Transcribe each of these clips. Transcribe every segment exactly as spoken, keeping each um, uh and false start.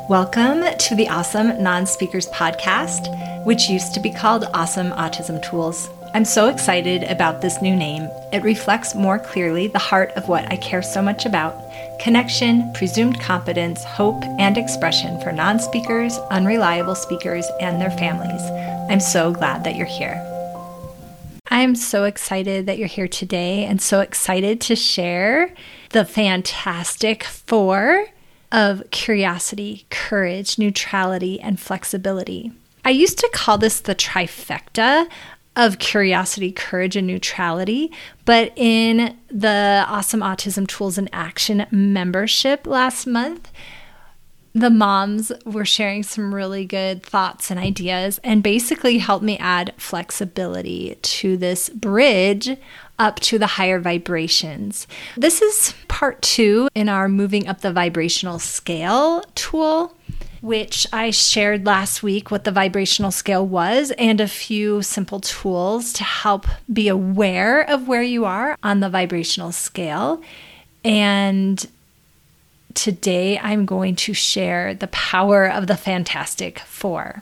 Welcome to the Awesome Non-Speakers podcast, which used to be called Awesome Autism Tools. I'm so excited about this new name. It reflects more clearly the heart of what I care so much about: connection, presumed competence, hope, and expression for non-speakers, unreliable speakers, and their families. I'm so glad that you're here. I'm so excited that you're here today and so excited to share the fantastic four of curiosity, courage, neutrality, and flexibility. I used to call this the trifecta of curiosity, courage, and neutrality, but in the Awesome Autism Tools in Action membership last month, the moms were sharing some really good thoughts and ideas and basically helped me add flexibility to this bridge up to the higher vibrations. This is part two in our Moving Up the Vibrational Scale tool, which I shared last week what the vibrational scale was and a few simple tools to help be aware of where you are on the vibrational scale. And today I'm going to share the power of the Fantastic Four.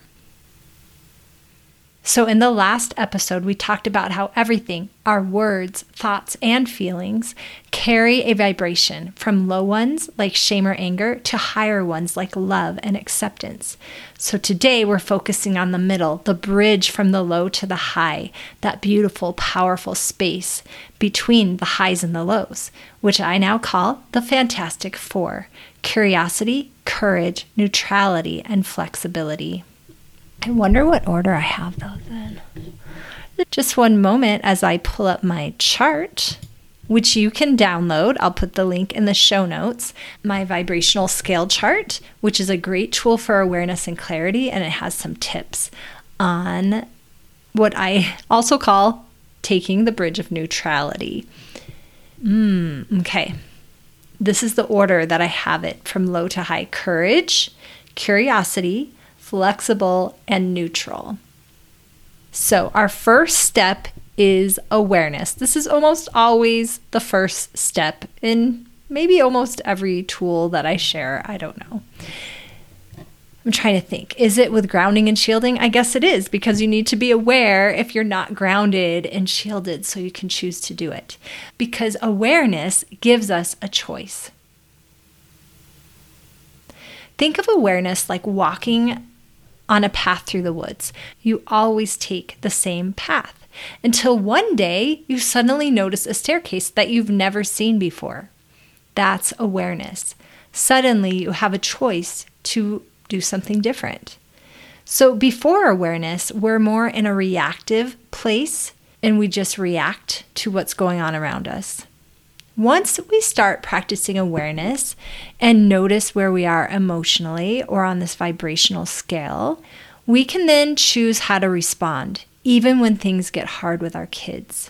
So in the last episode, we talked about how everything, our words, thoughts, and feelings, carry a vibration from low ones like shame or anger to higher ones like love and acceptance. So today we're focusing on the middle, the bridge from the low to the high, that beautiful, powerful space between the highs and the lows, which I now call the Fantastic Four: curiosity, courage, neutrality, and flexibility. I wonder what order I have those in. Just one moment as I pull up my chart, which you can download. I'll put the link in the show notes. My vibrational scale chart, which is a great tool for awareness and clarity, and it has some tips on what I also call taking the bridge of neutrality. Mm, okay. This is the order that I have it from low to high: courage, curiosity, flexible, and neutral. So our first step is awareness. This is almost always the first step in maybe almost every tool that I share. I don't know. I'm trying to think. Is it with grounding and shielding? I guess it is, because you need to be aware if you're not grounded and shielded so you can choose to do it. Because awareness gives us a choice. Think of awareness like walking on a path through the woods. You always take the same path until one day you suddenly notice a staircase that you've never seen before. That's awareness. Suddenly you have a choice to do something different. So before awareness, we're more in a reactive place and we just react to what's going on around us. Once we start practicing awareness and notice where we are emotionally or on this vibrational scale, we can then choose how to respond, even when things get hard with our kids.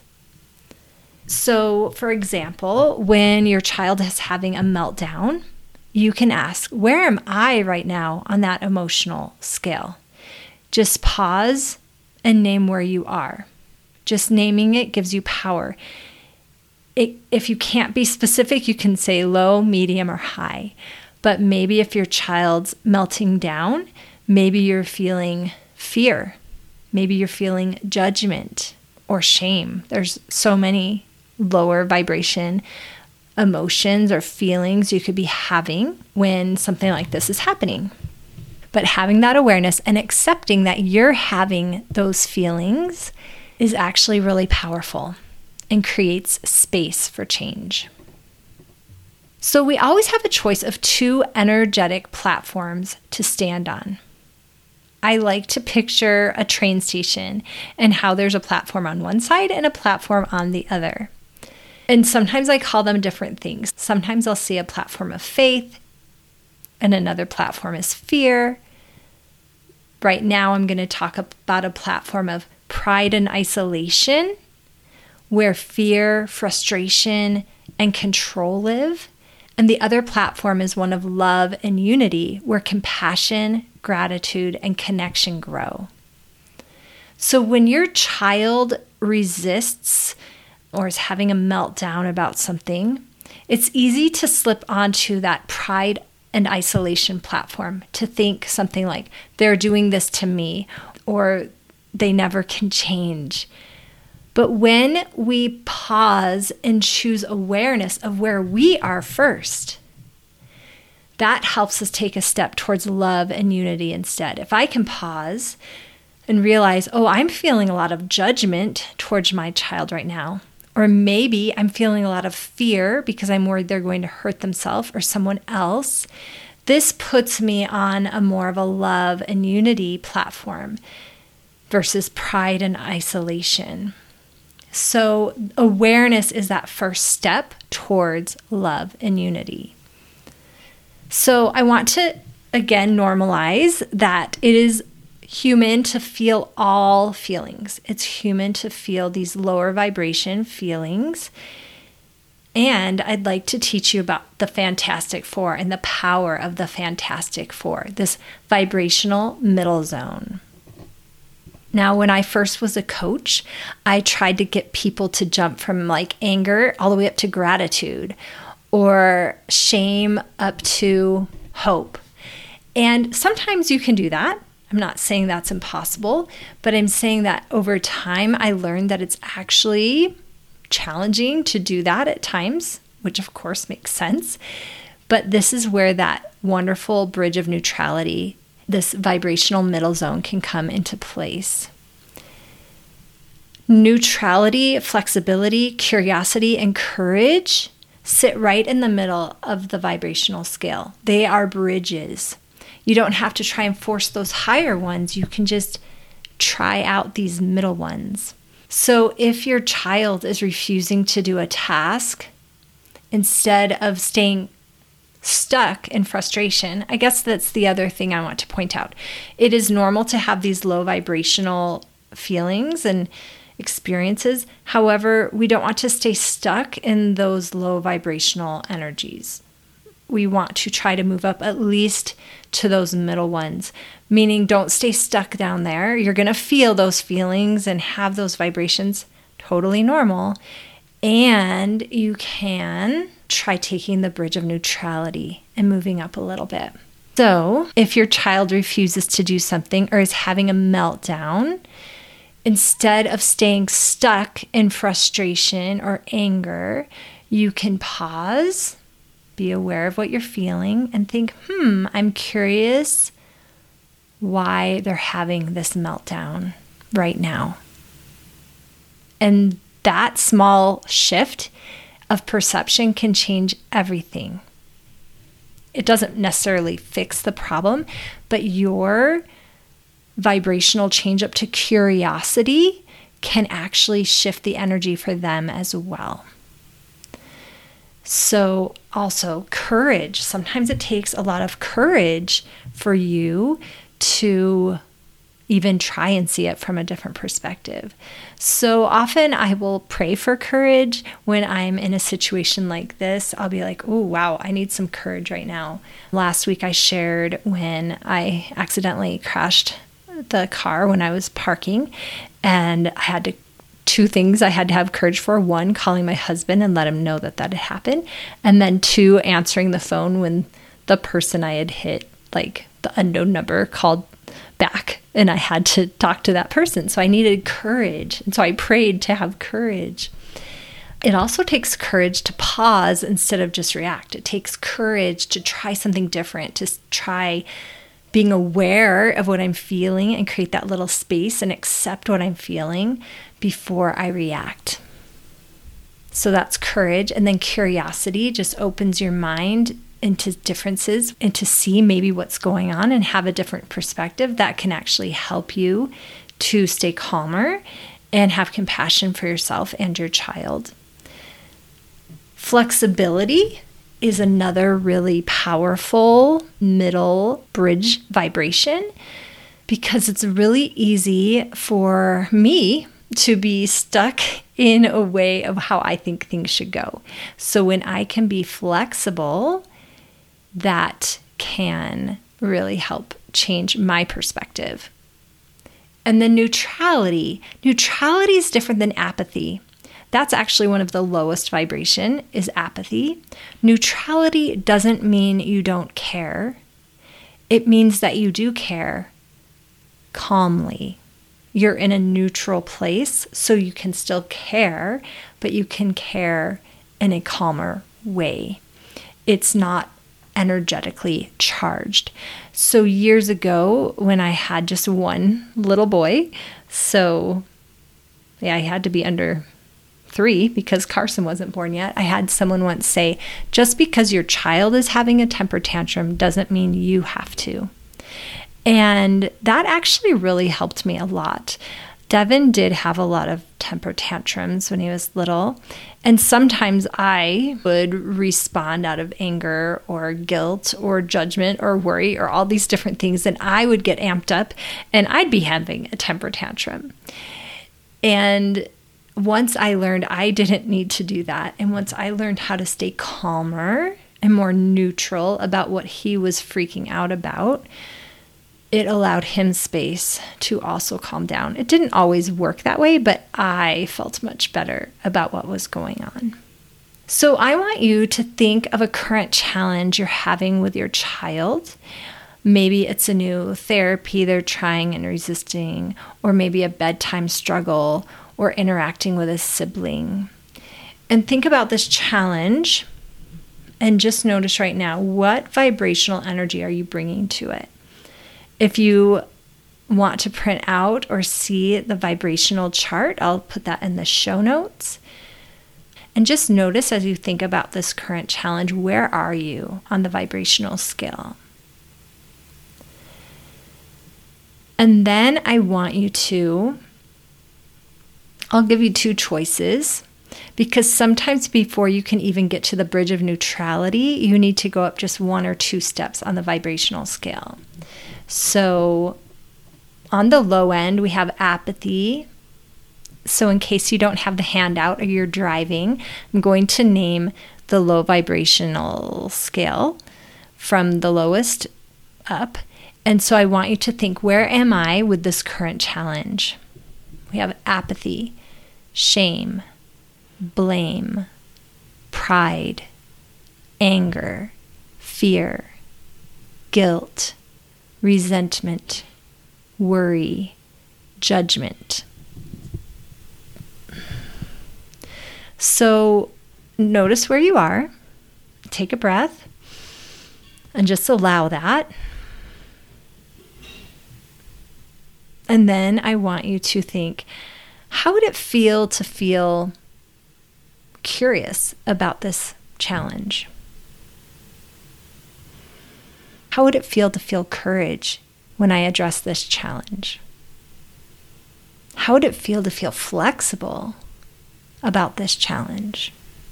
So, for example, when your child is having a meltdown, you can ask, where am I right now on that emotional scale? Just pause and name where you are. Just naming it gives you power. It, if you can't be specific, you can say low, medium, or high. But maybe if your child's melting down, maybe you're feeling fear. Maybe you're feeling judgment or shame. There's so many lower vibration emotions or feelings you could be having when something like this is happening. But having that awareness and accepting that you're having those feelings is actually really powerful and creates space for change. So we always have a choice of two energetic platforms to stand on. I like to picture a train station and how there's a platform on one side and a platform on the other. And sometimes I call them different things. Sometimes I'll see a platform of faith and another platform is fear. Right now I'm going to talk about a platform of pride and isolation, where fear, frustration, and control live. And the other platform is one of love and unity, where compassion, gratitude, and connection grow. So when your child resists or is having a meltdown about something, it's easy to slip onto that pride and isolation platform to think something like, they're doing this to me, or they never can change. But when we pause and choose awareness of where we are first, that helps us take a step towards love and unity instead. If I can pause and realize, oh, I'm feeling a lot of judgment towards my child right now, or maybe I'm feeling a lot of fear because I'm worried they're going to hurt themselves or someone else, this puts me on a more of a love and unity platform versus pride and isolation. So awareness is that first step towards love and unity. So I want to, again, normalize that it is human to feel all feelings. It's human to feel these lower vibration feelings. And I'd like to teach you about the Fantastic Four and the power of the Fantastic Four, this vibrational middle zone. Now, when I first was a coach, I tried to get people to jump from like anger all the way up to gratitude, or shame up to hope. And sometimes you can do that. I'm not saying that's impossible, but I'm saying that over time, I learned that it's actually challenging to do that at times, which of course makes sense. But this is where that wonderful bridge of neutrality, this vibrational middle zone, can come into place. Neutrality, flexibility, curiosity, and courage sit right in the middle of the vibrational scale. They are bridges. You don't have to try and force those higher ones. You can just try out these middle ones. So if your child is refusing to do a task, instead of staying stuck in frustration, I guess that's the other thing I want to point out. It is normal to have these low vibrational feelings and experiences. However, we don't want to stay stuck in those low vibrational energies. We want to try to move up at least to those middle ones, meaning don't stay stuck down there. You're going to feel those feelings and have those vibrations, totally normal. And you can try taking the bridge of neutrality and moving up a little bit. So if your child refuses to do something or is having a meltdown, instead of staying stuck in frustration or anger, you can pause, be aware of what you're feeling, and think, hmm, I'm curious why they're having this meltdown right now. And that small shift of perception can change everything. It doesn't necessarily fix the problem, but your vibrational change up to curiosity can actually shift the energy for them as well. So also courage. Sometimes it takes a lot of courage for you to even try and see it from a different perspective. So often I will pray for courage when I'm in a situation like this. I'll be like, oh, wow, I need some courage right now. Last week I shared when I accidentally crashed the car when I was parking, and I had to two things I had to have courage for. One, calling my husband and let him know that that had happened. And then two, answering the phone when the person I had hit, like the unknown number, called back and I had to talk to that person. So I needed courage. And so I prayed to have courage. It also takes courage to pause instead of just react. It takes courage to try something different, to try being aware of what I'm feeling and create that little space and accept what I'm feeling before I react. So that's courage. And then curiosity just opens your mind into differences and to see maybe what's going on and have a different perspective that can actually help you to stay calmer and have compassion for yourself and your child. Flexibility is another really powerful middle bridge vibration, because it's really easy for me to be stuck in a way of how I think things should go. So when I can be flexible, that can really help change my perspective. And then neutrality. Neutrality is different than apathy. That's actually one of the lowest vibration is apathy. Neutrality doesn't mean you don't care. It means that you do care calmly. You're in a neutral place, so you can still care, but you can care in a calmer way. It's not energetically charged. So years ago, when I had just one little boy, so yeah, I had to be under three because Carson wasn't born yet. I had someone once say, just because your child is having a temper tantrum doesn't mean you have to. And that actually really helped me a lot. Devin did have a lot of temper tantrums when he was little. And sometimes I would respond out of anger or guilt or judgment or worry or all these different things. And I would get amped up and I'd be having a temper tantrum. And once I learned I didn't need to do that, and once I learned how to stay calmer and more neutral about what he was freaking out about, it allowed him space to also calm down. It didn't always work that way, but I felt much better about what was going on. So I want you to think of a current challenge you're having with your child. Maybe it's a new therapy they're trying and resisting, or maybe a bedtime struggle, or interacting with a sibling. And think about this challenge and just notice right now, what vibrational energy are you bringing to it? If you want to print out or see the vibrational chart, I'll put that in the show notes. And just notice as you think about this current challenge, where are you on the vibrational scale? And then I want you to, I'll give you two choices, because sometimes before you can even get to the bridge of neutrality, you need to go up just one or two steps on the vibrational scale. So on the low end, we have apathy. So in case you don't have the handout or you're driving, I'm going to name the low vibrational scale from the lowest up. And so I want you to think, where am I with this current challenge? We have apathy, shame, blame, pride, anger, fear, guilt, resentment, worry, judgment. So notice where you are. Take a breath and just allow that. And then I want you to think, how would it feel to feel curious about this challenge? How would it feel to feel courage when I address this challenge? How would it feel to feel flexible about this challenge?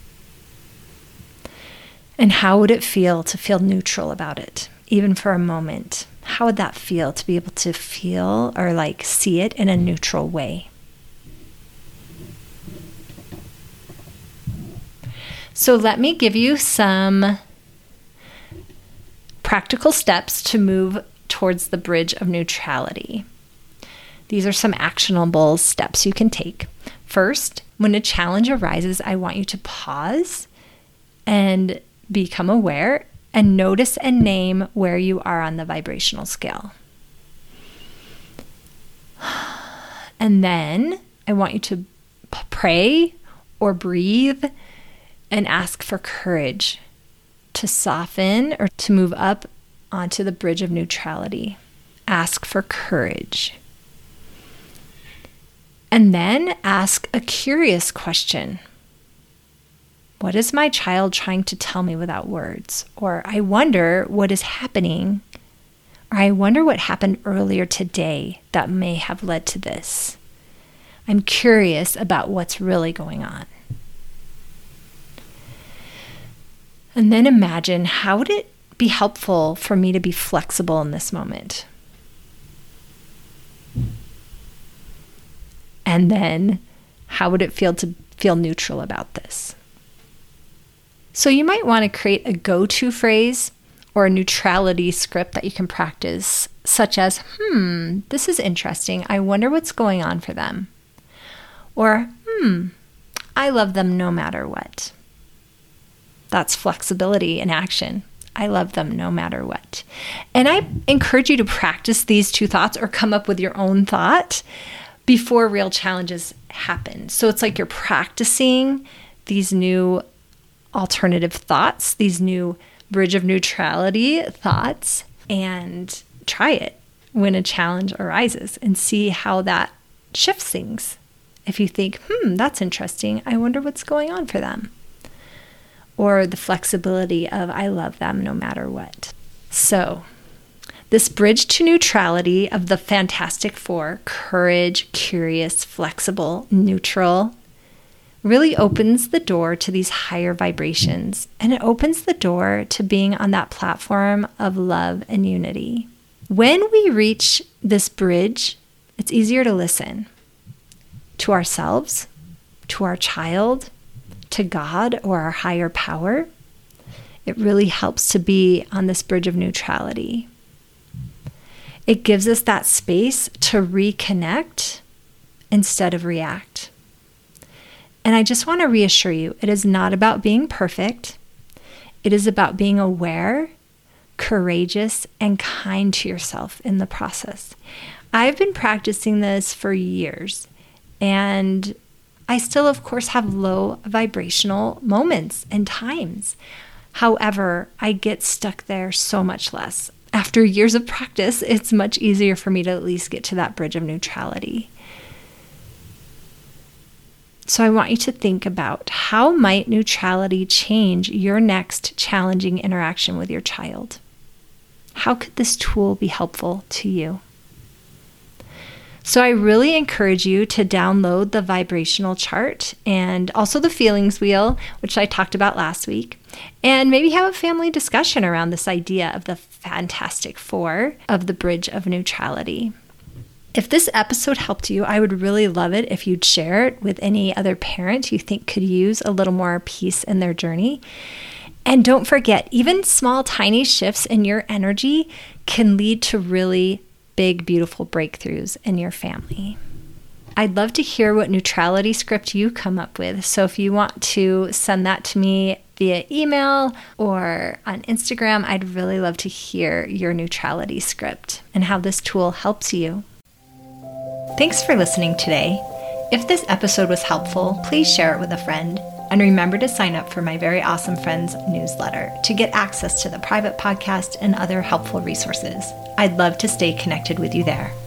And how would it feel to feel neutral about it, even for a moment? How would that feel to be able to feel or like see it in a neutral way? So let me give you some practical steps to move towards the bridge of neutrality. These are some actionable steps you can take. First, when a challenge arises, I want you to pause and become aware and notice and name where you are on the vibrational scale. And then I want you to p- pray or breathe and ask for courage to soften or to move up onto the bridge of neutrality. Ask for courage. And then ask a curious question. What is my child trying to tell me without words? Or I wonder what is happening. Or I wonder what happened earlier today that may have led to this. I'm curious about what's really going on. And then imagine, how would it be helpful for me to be flexible in this moment? And then how would it feel to feel neutral about this? So you might want to create a go-to phrase or a neutrality script that you can practice, such as, hmm, this is interesting. I wonder what's going on for them. Or, hmm, I love them no matter what. That's flexibility in action. I love them no matter what. And I encourage you to practice these two thoughts or come up with your own thought before real challenges happen. So it's like you're practicing these new alternative thoughts, these new bridge of neutrality thoughts, and try it when a challenge arises and see how that shifts things. If you think, hmm, that's interesting, I wonder what's going on for them. Or the flexibility of, I love them no matter what. So, this bridge to neutrality of the Fantastic Four, courage, curious, flexible, neutral, really opens the door to these higher vibrations. And it opens the door to being on that platform of love and unity. When we reach this bridge, it's easier to listen to ourselves, to our child, to God or our higher power. It really helps to be on this bridge of neutrality. It gives us that space to reconnect instead of react. And I just want to reassure you, it is not about being perfect. It is about being aware, courageous, and kind to yourself in the process. I've been practicing this for years, and I still, of course, have low vibrational moments and times. However, I get stuck there so much less. After years of practice, it's much easier for me to at least get to that bridge of neutrality. So I want you to think about, how might neutrality change your next challenging interaction with your child? How could this tool be helpful to you? So I really encourage you to download the vibrational chart and also the feelings wheel, which I talked about last week, and maybe have a family discussion around this idea of the Fantastic Four of the bridge of neutrality. If this episode helped you, I would really love it if you'd share it with any other parent you think could use a little more peace in their journey. And don't forget, even small, tiny shifts in your energy can lead to really big, beautiful breakthroughs in your family. I'd love to hear what neutrality script you come up with. So if you want to send that to me via email or on Instagram, I'd really love to hear your neutrality script and how this tool helps you. Thanks for listening today. If this episode was helpful, please share it with a friend. And remember to sign up for my Very Awesome Friends newsletter to get access to the private podcast and other helpful resources. I'd love to stay connected with you there.